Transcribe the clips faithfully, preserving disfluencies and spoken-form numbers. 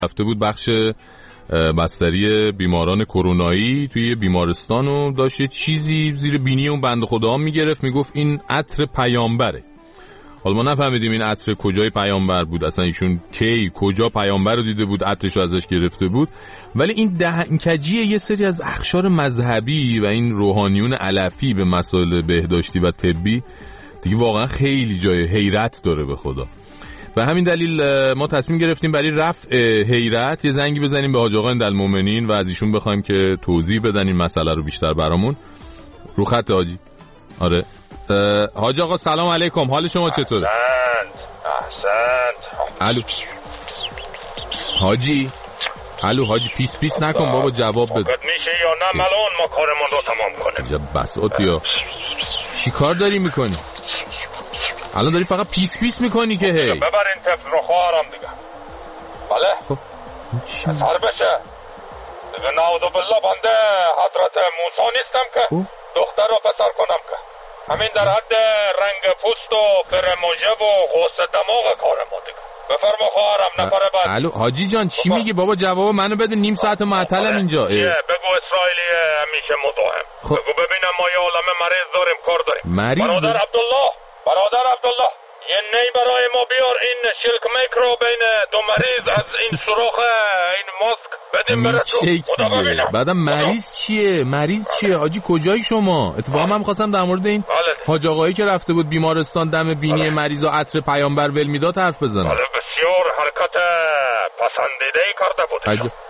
رفته بود بخش بستری بیماران کرونایی توی بیمارستان و داشت یه چیزی زیر بینی اون بنده خدا میگرفت، میگفت این عطر پیامبره. حالا ما نفهمیدیم این عطر کجای پیامبر بود، اصلا ایشون کی کجا پیامبر رو دیده بود عطرش رو ازش گرفته بود. ولی این دهنکجی یه سری از اقشار مذهبی و این روحانیون علفی به مسائل بهداشتی و طبی دیگه واقعا خیلی جای حیرت داره به خدا. به همین دلیل ما تصمیم گرفتیم برای رفع حیرت یه زنگی بزنیم به حاج آقا اندالمؤمنین و از ایشون بخوایم که توضیح بدن این مسئله رو بیشتر برامون. رو خط حاجی. آره حاج آقا سلام علیکم، حال شما چطوره؟ احسنت احسنت. الو حاجی، الو حاجی، پیس پیس نکن بابا، جواب بده. میشه یا نه ملون ما کارمون رو تمام کنیم. عجب بساطی ها. چی کار داری میکنی؟ الان داری فقط پیس پیس میکنی که هی ببر این طفل رو خواهرم دیگه. بله خب چی؟ سر بشه دیگه. نعوذ بالله بنده حضرت موسی نیستم که او؟ دختر رو پسر کنم که. همین در حد رنگ پوست و فرموژه و غوث دماغ کار ما دیگه. بفرما خواهرم نفر بعد. الو حاجی جان چی بابا. میگی بابا؟ جواب منو بده، نیم ساعت معطلم اینجا. بگو اسرائیلی همیشه مزاحم. خب. بگو ببینم ما یه عالم مریض داریم کار داریم. مریض برادر عبدالله برادر عبدالله یه نی برای ما بیار، این شیلک میک رو بین دو مریض از این سوراخ این ماسک بدیم برسون. خدا ببینم. بعدم مریض چیه؟ مریض چیه؟ حاجی کجایی شما؟ اتفاقا من می‌خواستم در مورد این حاج آقایی که رفته بود بیمارستان دم بینی مریض و عطر پیامبر ول میداد حرف بزنم. بله بسیار حرکت پسندیده‌ای کرده بود.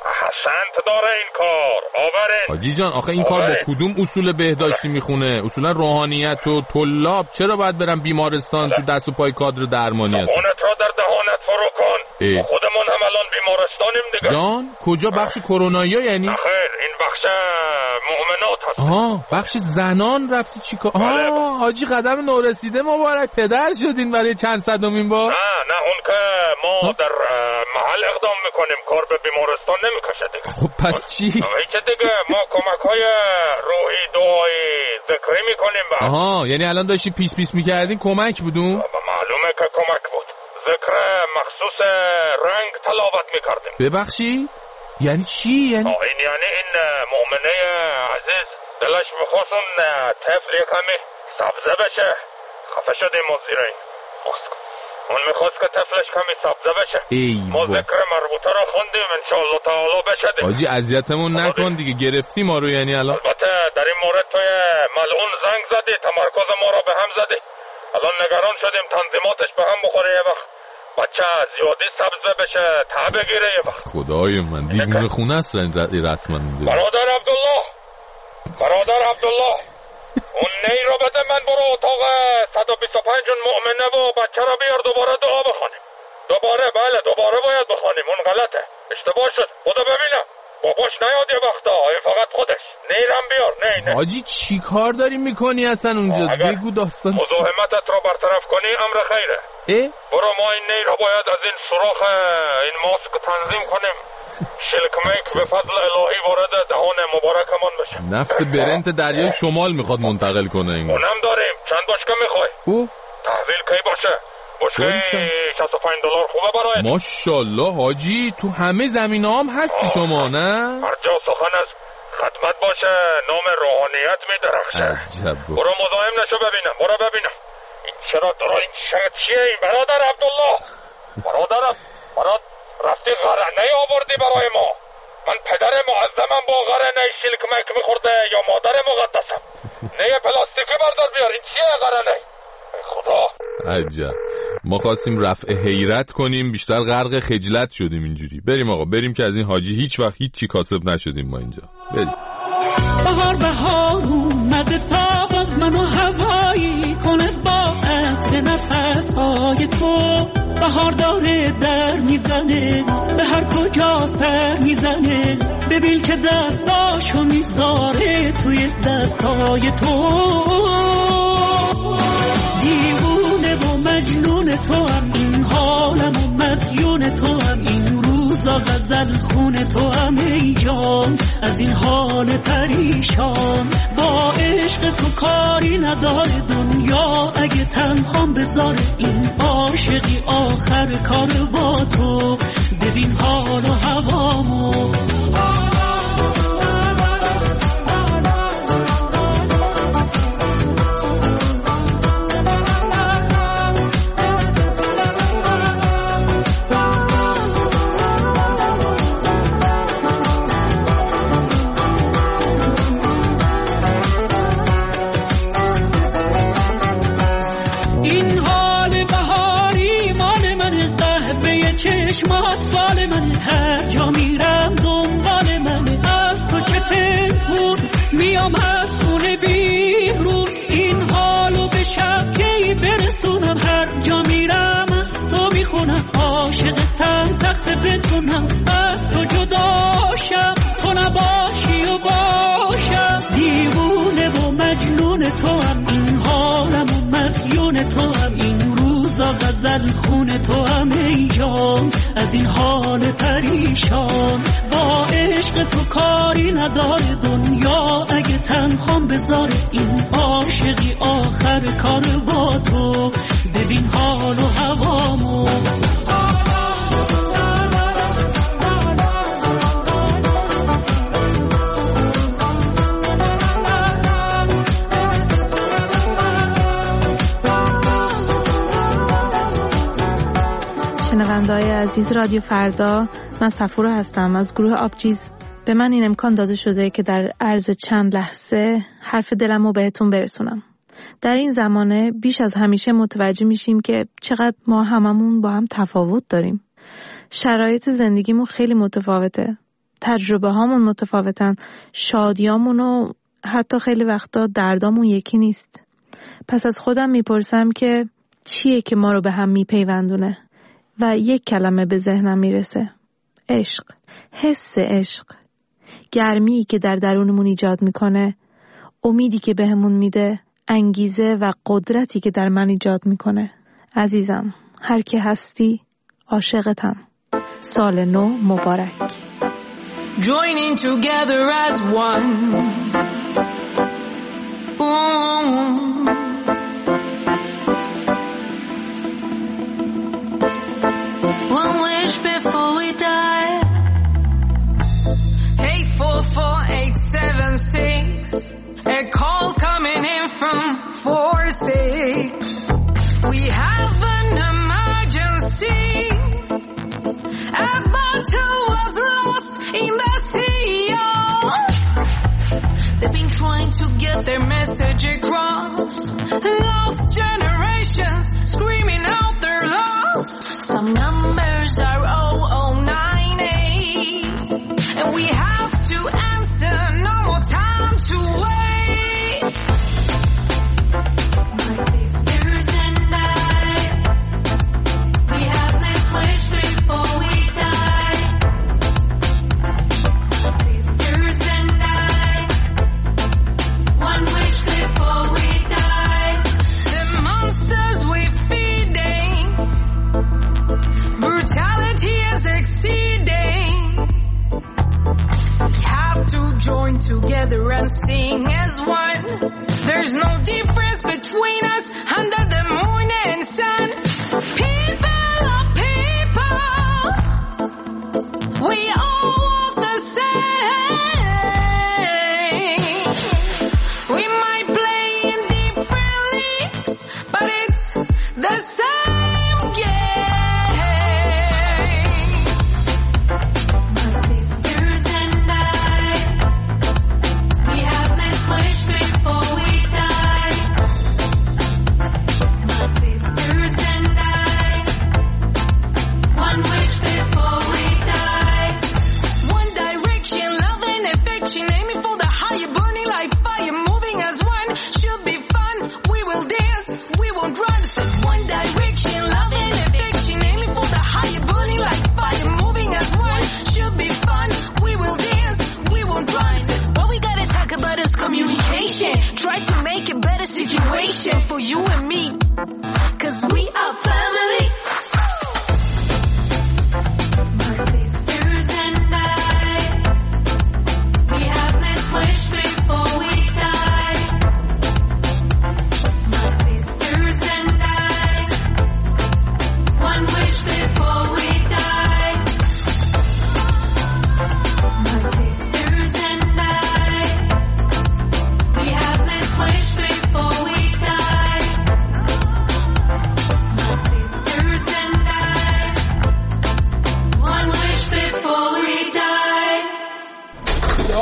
حسنت داره این کار. آورین حاجی جان آخه این کار با کدوم اصول بهداشتی میخونه؟ اصولا روحانیت و طلاب چرا باید برن بیمارستان تو دست و پای کادر درمانی هستن؟ دهانت را در دهانت فرو کن. خودمون هم الان بیمارستانیم دیگه. جان کجا؟ بخش کرونایی ها یعنی؟ خیر این بخش مؤمنات هست. آها بخش زنان رفتی چیکار؟ آها حاجی قدم نورسیده مبارک، پدر شدین برای چند صدمین بار؟ نه نه اون که ما ها؟ در محل اقدام میکنیم، کار به بیمارستان نمیکشه دیگه. خب پس چی؟ چه دیگه ما کمک‌های روحی دعایی ذکری میکنیم با. آها یعنی الان داشتی پیس پیس میکردین کمک بودون؟ معلومه که کمک بود. ذکر مخصوص رنگ تلاوت میکردیم. ببخشید؟ یعنی چی؟ یعنی این یعنی این مؤمنه عزیز دلش بخواست اون طفل کمی سبزه بشه. خفه شدیم ما زیر این ماسک. اون میخواست که طفلش کمی سبزه بشه. ما ذکر مربوطه را خوندیم انشاءالله تعالی بشه دیگه. حاجی اذیتمون نکن دیگه، گرفتی ما رو یعنی الان. البته در این مورد توی ملعون زنگ زدی، تمرکز ما را به هم زدی. الان نگران شدیم تنظیماتش به هم بخوره یه وقت بچه زیادی سبزه بشه تا بگیره یه وقت. خدای من دیوونه خونه است رسما. برادر عبدالله برادر عبدالله اون نی رو بده من، برو اتاق صد و بیست و پنج اون مؤمنه و بچه رو بیار دوباره دعا بخونیم. دوباره بله دوباره باید بخونیم، اون غلطه اشتباه شد. خدا ببینم باباش نیاد یه وقتا، این فقط خودش. نیرم بیار. نه نه حاجی چی کار داری میکنی اصلا اونجا؟ بگو داستان. مزاحمتت رو برطرف کنی امر خیره. اه؟ برو ما این نیر رو باید از این سوراخ این ماسک تنظیم کنیم. شیلک میک به فضل الهی وارد دهان مبارکمان بشه. نفت برنت دریای شمال میخواد منتقل کنه این. اونم داریم. چند بشکه میخوای؟ او تحویل کی باشه؟ بشکه شصت و پنج دلار خوبه برای. ماشاءالله حاجی تو همه زمینه‌ها هم هستی شما نه؟ هر جا سخن از خدمت باشه نام روحانیت میدرخشه. عجب. برو مزاحم نشو ببینم. برو ببینم این چرا درا این شرط چیه این برادر عبدالله؟ برادرم براد رفتی غرنه آوردی برای ما. من پدر معظمم با غرنه شیلک میک میخورده یا مادر مقدسم؟ نه پلاستیکی بردار بیار. این چیه غرنه؟ خدا عجب. ما خواستیم رفع حیرت کنیم، بیشتر غرق خجلت شدیم اینجوری. بریم آقا بریم که از این حاجی هیچ وقت هیچ چی کاسب نشدیم ما اینجا. بریم. بهار بهار اومده تا باز منو هوایی کنه با عطر نفسهای تو. بهار داره در میزنه به هر کجا سر میزنه. ببین که دستاشو میذاره توی دستای تو. دیوونه و مجنون تو هم این حالم و مدیون تو هم این روز روزا غزل خون تو هم ای جان، از این حال پریشان. با عشق تو کاری نداره دنیا، اگه تنهام بذاره این عاشقی آخر کار با تو. ببین حال و هوامو، چشمات فال من، هر جا میرم دنبال من. از تو چه پنهون میام از خونه بیرون، این حالو به شب کی برسونم. هر جا میرم از تو میخونم، عاشقتم سخت بدونم. از تو جداشم تو نباشی و باشم، دیوونه و مجنون تو هم این حالم و مدیون تو هم. این روزا غزل خون تو هم ای جان، از این حال پریشان. با عشق تو کاری نداره دنیا، اگه تنهام بذاره این عاشقی آخر کار با تو. ببین حال و هوامو، شنونده‌های عزیز رادیو فردا، من صفورا هستم از گروه آبجیز. به من این امکان داده شده که در عرض چند لحظه حرف دلم رو بهتون برسونم. در این زمانه بیش از همیشه متوجه میشیم که چقدر ما هممون با هم تفاوت داریم. شرایط زندگیمون خیلی متفاوته، تجربه هامون متفاوتن، شادیامون و حتی خیلی وقتا دردامون یکی نیست. پس از خودم میپرسم که چیه که ما رو به هم میپیوندونه؟ و یک کلمه به ذهنم میرسه: عشق. حس عشق، گرمی که در درونمون ایجاد میکنه، امیدی که بهمون میده، انگیزه و قدرتی که در من ایجاد میکنه. عزیزم، هر کی هستی عاشقتم. سال نو مبارک. Joining together as one. Ooh. One wish before we die. Hey, four four eight seven six. A call coming in from four six. We have an emergency. A bottle was lost in the sea. Oh. They've been trying to get their message across. Lost generations screaming out their loss. Some numbers are oh oh nine eight, and we have to answer, no more time to wait. My sisters and I, we have this wish before we die. My sisters and I, one wish before we die. The monsters we're feeding, brutality is exceeding. We have to join together and sing as one. There's no difference between us under the moon and sun. People are people, we all want the same. We might play in different leagues, but it's the same game. One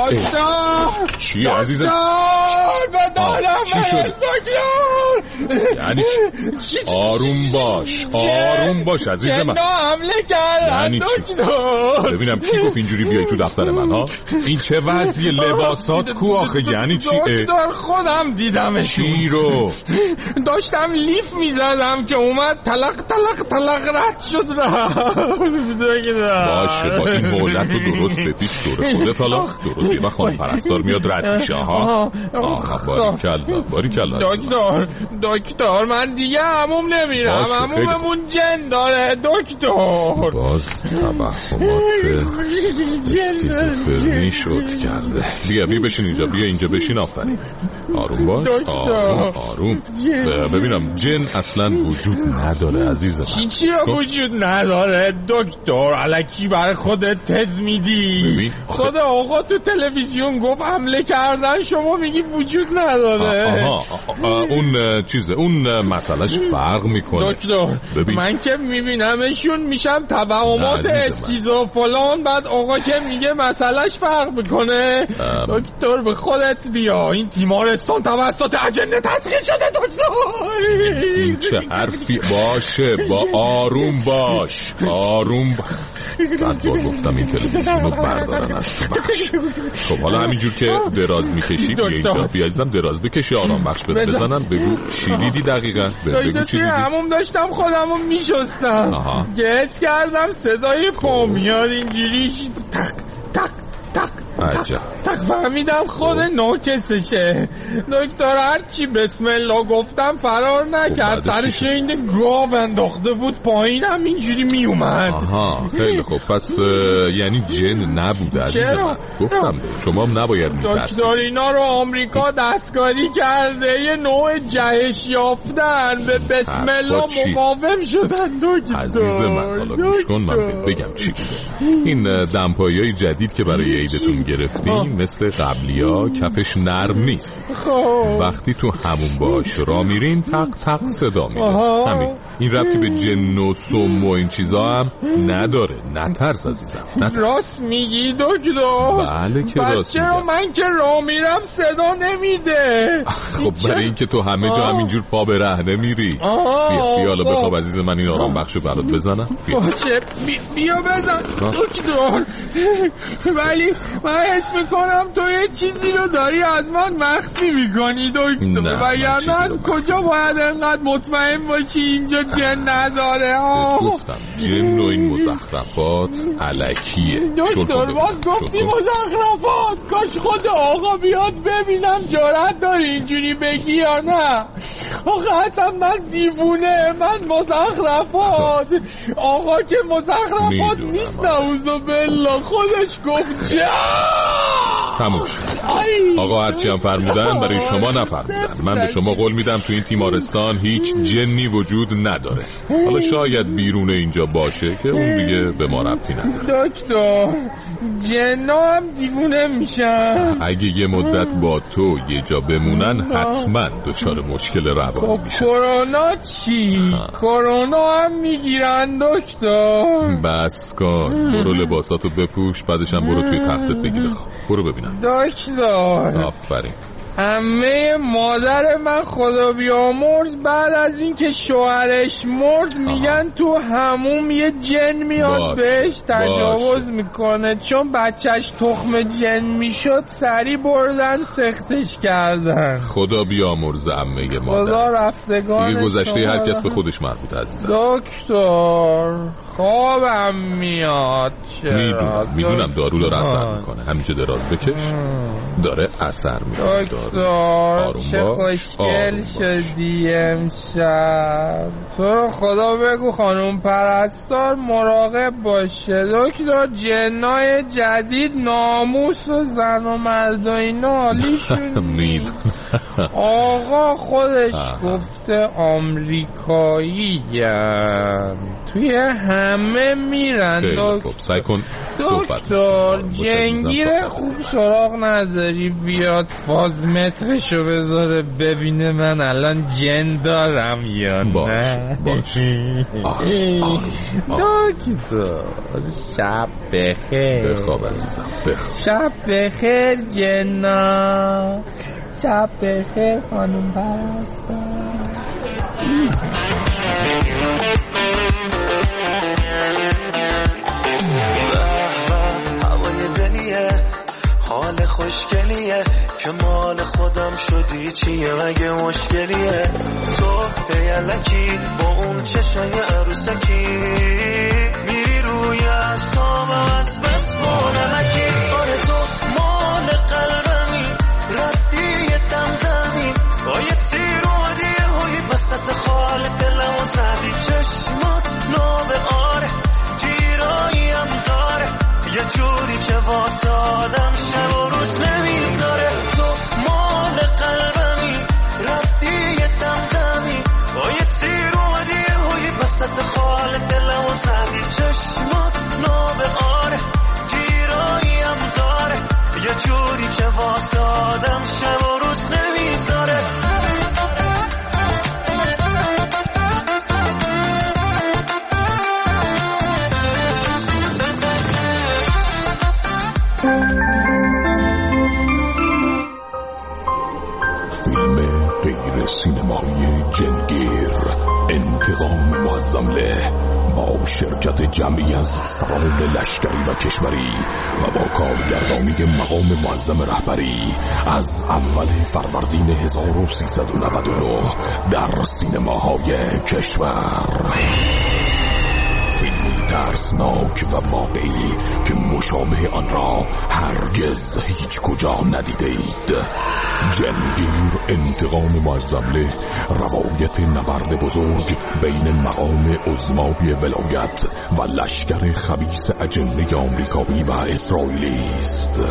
دکتر چی عزیزم؟ دکتر بدانم چی شده؟ دکتر یعنی چی؟ آروم باش آروم باش عزیز من. جنا حمله کردن یعنی چی؟ دکتر. ببینم کی گفت اینجوری بیای تو دفتر من ها؟ این چه وضعی لباسات کو آخه یعنی چی؟ دکتر خودم دیدمشون. چی رو؟ داشتم لیف میزدم که اومد تلق تلق تلق رد شد رفت. باشه با این مولت رو درست بپیچ دوره خودت حالا درست یه وقت خانم پرستار میاد رد میشه ها. آها باریکلا باریکلا. دکتر دکتر من دیگه عموم نمیرم عموممون جن داره دکتر. باز توهمات اسکیزوفرنی شد کرده. بیا بیا بشین اینجا بیا اینجا بشین آفرین. آروم باش آروم آروم. ببینم جن اصلا وجود نداره عزیزم. چی چی وجود نداره دکتر؟ الکی برای خودت تز میدی. خود آقا تو تلویزیون گفت حمله کردن شما میگی وجود نداره. آها آها اون چیزه اون مسئلهش فرق میکنه دکتر. ببین. من که میبینمشون میشم توهمات اسکیزوفرن بعد آقا که میگه مسئلهش فرق میکنه. دکتر به خودت بیا این تیمارستان توسط اجنه تسخیر شده دکتر. این چه حرفی؟ باشه با آروم باش آروم باش. صد بار گفتم این تلویزیون رو بردارن از بخش. خب حالا همینجور که دراز میکشی بیا اینجا بیا عزیزم دراز بکشی آرام بخش بده بزنن. بگو چی دیدی دقیقا؟ بگو چی دیدی؟ همون داشتم خودمو میشستم گهت کردم صدای پا میاد اینجوری تق تق تق عجب. تق فهمیدم خود نوکسشه دکتر. هرچی بسم الله گفتم فرار نکرد. سرش این گاو انداخته بود پایینم اینجوری میومد. آها خیلی خوب. پس یعنی جن نبوده عزیزم. گفتم شما هم نباید میترسید. دکتر اینا رو آمریکا دستکاری کرده یه نوع جهش یافتن به بسم الله مقاوم شدن دکتر. عزیز من حالا گوش کن من بگم چی این دمپایی‌های جدید که برای عیدتون گرفتیم مثل قبلیا کفش نرم نیست. خواه. وقتی تو همون باش را میرین تق تق صدا میده. همین. این ربطی به جن و سم و این چیزا هم نداره. نترس عزیزم نترس. راست میگی دکتر؟ بله که راست میگم. چرا من که را میرم صدا نمیده؟ خب برای این که تو همه جا همینجور پا به رهنه میری. بیا بیا حالا بخواب عزیز من این آرام بخشو برات بزنم. بیا باشه بیا بزن دکتر. ولی من حس میکنم تو یه چیزی رو داری از من مخفی میکنی دکتر. وگرنه از کجا باید انقدر مطمئن باشی اینجا جن نداره؟ گفتم جن و این مزخرفات الکیه دکتر. باز گفتی مزخرفات. کاش خود آقا بیاد ببینم جرأت داری اینجوری بگی یا نه. آقا اصلا من دیوونه من مزخرفات. آقا که مزخرفات نیست نعوذ بالله خودش گفت جن. تموم شد. آقا هرچی هم فرمودن برای شما نفرمودن. من به شما قول میدم تو این تیمارستان هیچ جنی وجود نداره. حالا شاید بیرون اینجا باشه که اون دیگه به ما ربطی نداره. دکتر جنا هم دیوونه میشن. اگه یه مدت با تو یه جا بمونن حتما دچار مشکل روانی میشن. کرونا چی؟ کرونا هم میگیرن دکتر. بس کن برو لباساتو بپوش بعدش هم برو توی تختت بگیر. برو ببینم دکتر. آفرین. همه مادر من خدا بیامرز بعد از این که شوهرش مرد میگن تو هموم یه جن میاد بهش تجاوز میکنه. چون بچهش تخم جن میشد سری بردن سختش کردن. خدا بیامرز عمه مادر. خدا رفتگان دیگه گذشته هر کس به خودش مربوط عزیزم. دکتر خوابم میاد. میدونم میدونم دارو داره اثر میکنه. همینجا دراز بکش داره اثر میکنه. دکتر چه خوشگل شدی امشب. تو رو خدا بگو خانم پرستار مراقب باشه دکتر. جنای جدید ناموس و زن و مرد و اینا حالیشون نیست. آقا خودش گفته آمریکایی توی همه میرن. خب سعی کن دکتر جنگیر خوب سراغ نداری بیاد فاز مترشو بذاره ببینه من الان جن دارم یا نه. باش باش دکتر شب بخیر. بخواب عزیزم بخواب. شب بخیر جنا. شب بخیر خانم پرستار. هوای دلیه حال خوشگلیه که مال خودم شدی چیه مگه مشکلیه تو پیلکی با اون چشای عروسکی میری روی اصابم از بس مونمکی آره تو مال قلبمی ردی دمدمی با یه تیر اومدی هوی بسط خال دلم و زدی چشمات ناب آره گیراییم داره یه جوری که واسه آدم شب و روز نمیذاره تو مال قلبمی رفتی یه دمدمی با یه تیر اومدی هوی بسط خال دلم و زدی چشمات ناب آره گیراییم داره یه جوری که واسه آدم شب و روز نمیذاره فیلم غیر سینمایی جنگیر انتقام معظمله با شرکت جمعی از سران لشکری و کشوری و با کارگردانی مقام معظم رهبری از اول فروردین هزار و سیصد و نود و نه در سینماهای کشور. فیلمی ترسناک و واقعی که مشابه آن را هرگز هیچ کجا ندیده اید. جنگیر انتقام معظمله روایت نبرد بزرگ بین مقام عظمای ولایت و لشکر خبیث اجنه آمریکایی و اسرائیلی است.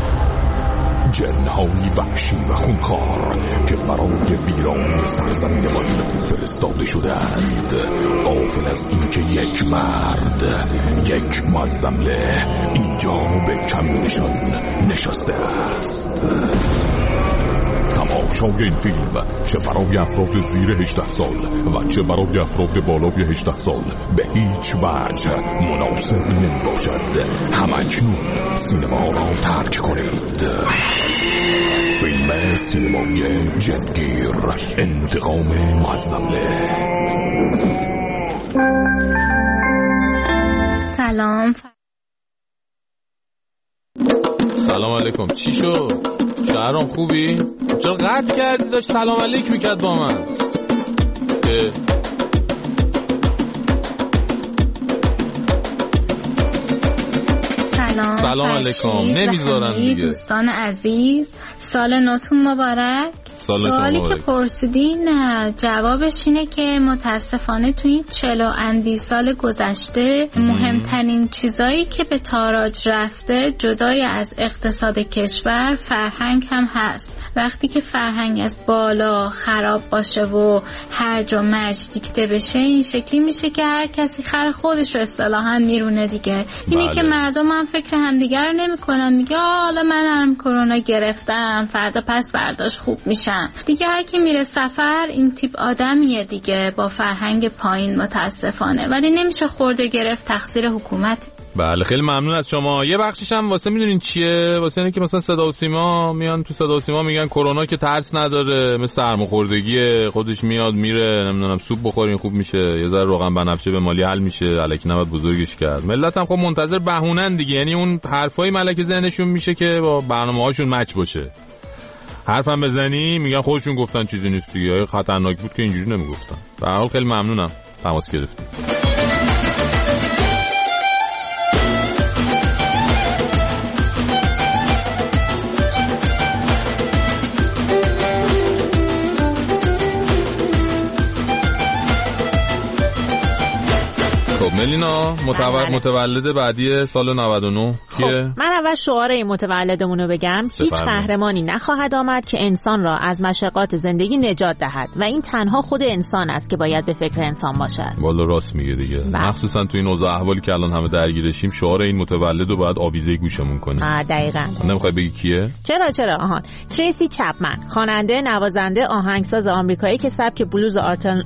جن‌های وحشی و خونخوار که برای ویرانی سرزمینمان فرستاده شدند، غافل از اینکه یک مرد، یک معظمله اینجا به کمینشان نشسته است. تماشای این فیلم چه برای افراد زیر هجده سال و چه برای افراد بالای هجده سال به هیچ وجه مناسب نمی باشد. همکنون سینما را ترک کنید. فیلم سینمایی جنگیر انتقام معظمله. سلام سلام علیکم. چی شد؟ شهرام خوبی؟ چرا قطع کردی؟ داشت سلام علیک میکرد با من. سلام سلام علیکم. نمیذارن دیگه. دوستان عزیز سال نوتون مبارک. سوالی که پرسیدین جوابش اینه که متاسفانه تو این چلو اندی سال گذشته مهمترین چیزایی که به تاراج رفته جدای از اقتصاد کشور فرهنگ هم هست. وقتی که فرهنگ از بالا خراب باشه و هرج و مرج دیکته بشه این شکلی میشه که هر کسی خر خودش رو اصطلاحاً میرونه دیگه. اینه بله. که مردم هم فکر همدیگر رو نمی کنن. میگه حالا من هم کرونا گرفتم فردا پس برداشت خوب میشه دیگه. هر کی میره سفر این تیپ آدمیه دیگه با فرهنگ پایین متاسفانه، ولی نمیشه خورده گرفت تقصیر حکومت. بله خیلی ممنون از شما. یه بخشش هم واسه میدونین چیه؟ واسه اینه که مثلا صدا و سیما میان تو صدا و سیما میگن کرونا که ترس نداره، مثل سرماخوردگی خودش میاد میره، نمیدونم سوپ بخورین خوب میشه، یه ذره روغن بنفشه به مالی حل میشه، الکی نباید بزرگش کرد. ملت هم خب منتظر بهونن دیگه، یعنی اون حرفای ملک ذهنشون میشه که با برنامه‌هاشون مچ باشه. حرفم بزنی میگن خودشون گفتن چیزی نیست دیگه، خطرناک بود که اینجوری نمیگفتن. به هر حال خیلی ممنونم تماس گرفتید. ملینا متولد متولد بعدی سال نود و نه کیه؟ خب من اول شعار این متولدمون رو بگم. هیچ قهرمانی نخواهد آمد که انسان را از مشقات زندگی نجات دهد و این تنها خود انسان است که باید به فکر انسان باشد. والا راست میگه دیگه. مخصوصا تو این اوضاع احوالی که الان همه درگیرشیم شعار این متولد رو باید آویزه گوشمون کنیم. آ دقیقاً. نمیخوای بگی کیه؟ چرا چرا آهان تریسی چپمن، خواننده، نوازنده، آهنگساز آمریکایی که سبک بلوز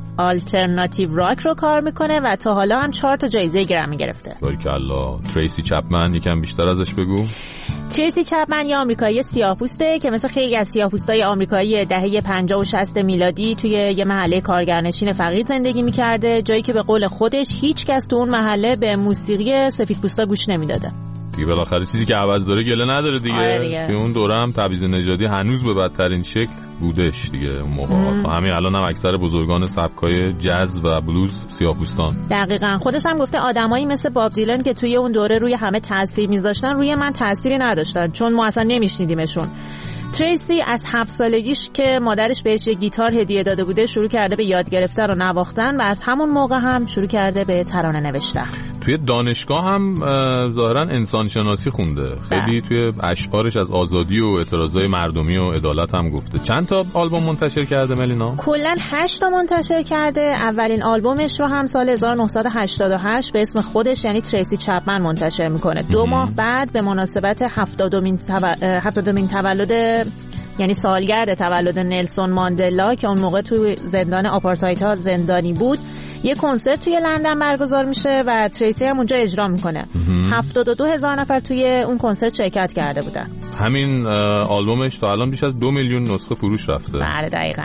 آلترناتیو راک رو کار میکنه و تا حالا هم چهار تا جایزه گرمی گرفته. باریکالله. تریسی چپمن یکم بیشتر ازش بگو. تریسی چپمن یه آمریکایی سیاه‌پوسته که مثل خیلی از سیاه‌پوستای آمریکایی دهه پنجاه و شصت میلادی توی یه محله کارگرنشین فقیر زندگی میکرده، جایی که به قول خودش هیچ کس تو اون محله به موسیقی سفیدپوستا گوش نمیداده. دیگه بالاخره چیزی که عوض داره گله نداره دیگه. آره دیگه. که اون دوره هم تبعیض نژادی هنوز به بدترین شکل بودش دیگه اون موقع. همین الان هم اکثر بزرگان سبکای جاز و بلوز سیاه‌پوستان. دقیقاً. خودش هم گفته آدمایی مثل باب دیلن که توی اون دوره روی همه تاثیر میذاشتن روی من تأثیری نداشتن چون ما اصلا نمیشنیدیمشون. تریسی از هفت سالگیش که مادرش بهش یه گیتار هدیه داده بوده شروع کرده به یاد گرفتن و نواختن و از همون موقع هم شروع کرده به ترانه نوشتن. توی دانشگاه هم ظاهرا انسان شناسی خونده. خیلی توی اشعارش از آزادی و اعتراضای مردمی و عدالت هم گفته. چند تا آلبوم منتشر کرده ملینا؟ کلاً هشت تا منتشر کرده. اولین آلبومش رو هم سال هزار و نهصد و هشتاد و هشت به اسم خودش یعنی تریسی چپمن منتشر میکنه. دو ماه بعد به مناسبت هفتادمین هفتادمین تولد یعنی سالگرد تولد نلسون ماندلا که اون موقع توی زندان آپارتاید زندانی بود یه کنسرت توی لندن برگزار میشه و تریسی هم اونجا اجرا میکنه. هفتاد و دو هزار نفر توی اون کنسرت شرکت کرده بودن. همین آلبومش تا الان بیش از دو میلیون نسخه فروش رفته. بله دقیقاً.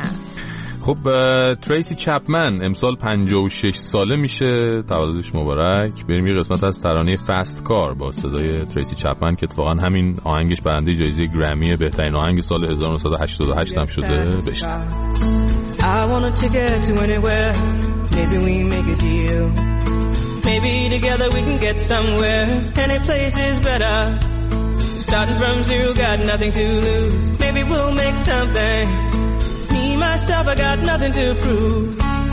خب تریسی چپمن امسال پنجاه و شش ساله میشه، تولدش مبارک. بریم یه قسمت از ترانه فست کار با صدای تریسی چپمن که اتفاقا همین آهنگش برنده جایزه گرمی بهترین آهنگ سال هزار و نهصد و هشتاد و هشت هم شده. بشنویم. I want a ticket to anywhere. Maybe we make a deal. Maybe together we can get somewhere. Any place is better. Starting from zero, got nothing to lose. Maybe we'll make something. Me, myself, I got nothing to prove.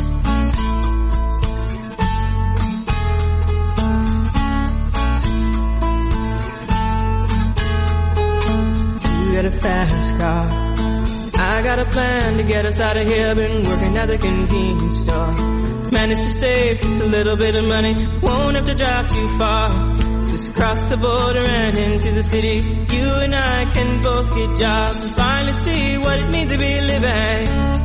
You got a fast car. I got a plan to get us out of here. Been working at the convenience store. Managed to save just a little bit of money. Won't have to drive too far. Just cross the border and into the city. You and I can both get jobs and finally see what it means to be living.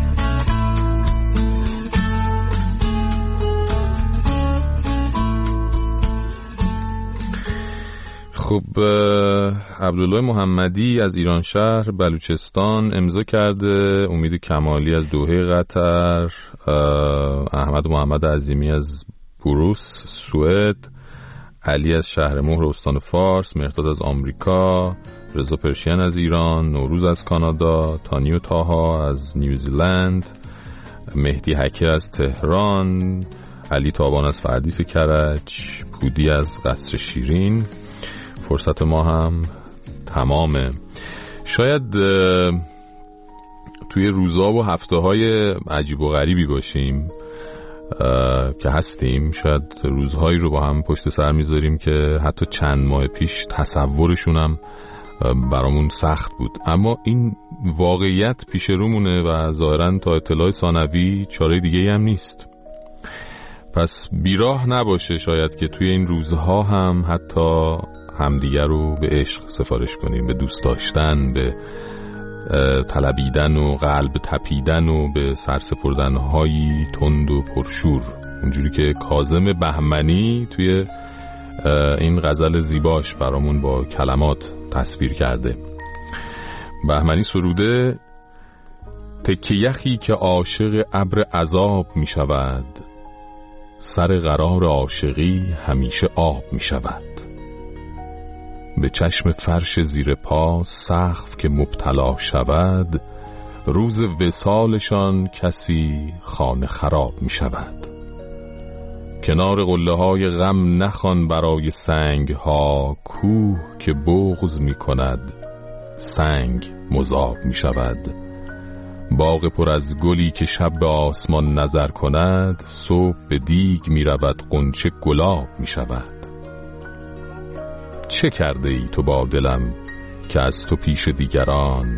خب عبدالله محمدی از ایران شهر بلوچستان امضا کرده. امید کمالی از دوحه قطر، احمد محمد عظیمی از بروس سوئد، علی از شهر مهر استان فارس، مهرداد از آمریکا، رضا پرشین از ایران، نوروز از کانادا، تانیو تاها از نیوزیلند، مهدی حکی از تهران، علی تابان از فردیس کرج، پودی از قصر شیرین. فرصت ما هم تمامه. شاید توی روزا و هفته های عجیب و غریبی باشیم که هستیم. شاید روزهایی رو با هم پشت سر میذاریم که حتی چند ماه پیش تصورشون هم برامون سخت بود، اما این واقعیت پیش رومونه و ظاهراً تا اطلاع ثانوی چاره دیگه هم نیست. پس بیراه نباشه شاید که توی این روزها هم حتی همدیگر رو به عشق سفارش کنیم، به دوست داشتن، به طلبیدن و قلب تپیدن و به سرسپردن‌هایی تند و پرشور، اونجوری که کاظم بهمنی توی این غزل زیباش برامون با کلمات تصویر کرده. بهمنی سروده: تکه یخی که عاشق ابر عذاب می شود، سر قرار عاشقی همیشه آب می شود. به چشم فرش زیر پا سقف که مبتلا شود، روز وصالشان کسی خانه خراب می شود. کنار قله های غم نخوان برای سنگ ها، کوه که بغض می کند سنگ مذاب می شود. باغ پر از گلی که شب به آسمان نظر کند، صبح به دیگ می رود غنچه گلاب می شود. چه کرده ای تو با دلم که از تو پیش دیگران،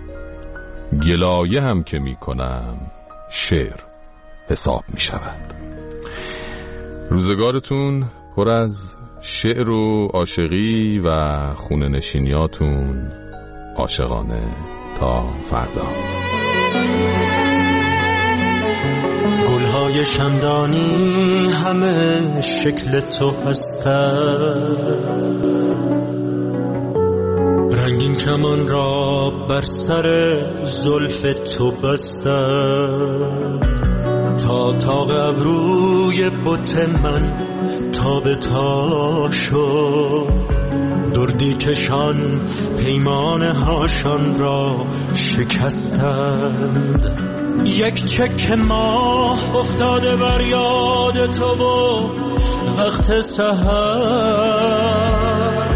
گلایه هم که می کنم شعر حساب می شود. روزگارتون پر از شعر و عاشقی و خونه نشینیاتون عاشقانه. تا فردا. گلهای شمدانی همه شکل تو هستند، رنگین کمان را بر سر زلف تو بستند، تا تاق ابروی بت من تا به تا شد، دردی کشان پیمانه هاشان را شکستند. یک چک ماه افتاده بر یاد تو و وقت سحر،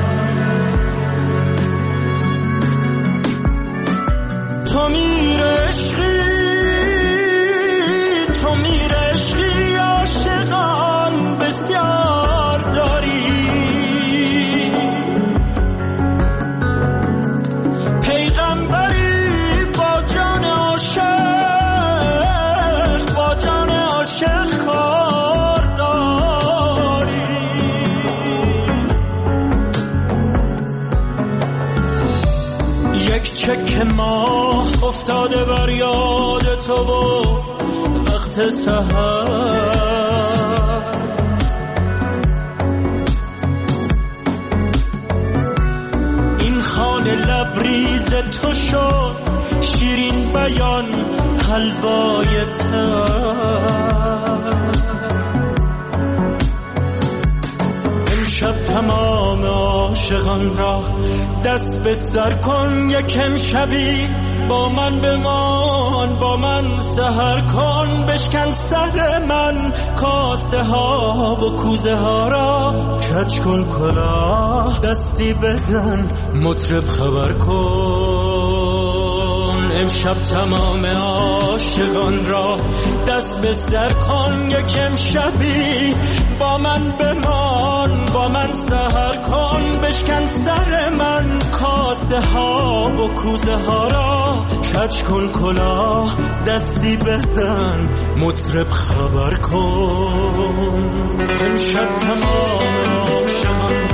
تو میر عشقی، تو میر عشقی، عاشقان بسیار داری، پیغمبری با جان عاشق، با جان عاشق کار داری. یک چک ماه افتاده بر یاد تو و وقت سحر، این خانه لبریز تو شد شیرین بیان حلوای تر. امشب تمام عاشقان را دست به سر کن، یک امشبی با من بمان، با من سحر کن، بشکن سر من کاسه ها و کوزه ها را، کج کن کلاه دستی بزن مطرب خبر کن. امشب تمام عاشقان را دست به سر کن، یک امشبی با من بمان، با من سحر کن، بشکن سر من کاسه ها و کوزه ها را، کج کن کلاه دستی بزن مطرب خبر کن. امشب تمام عاشقان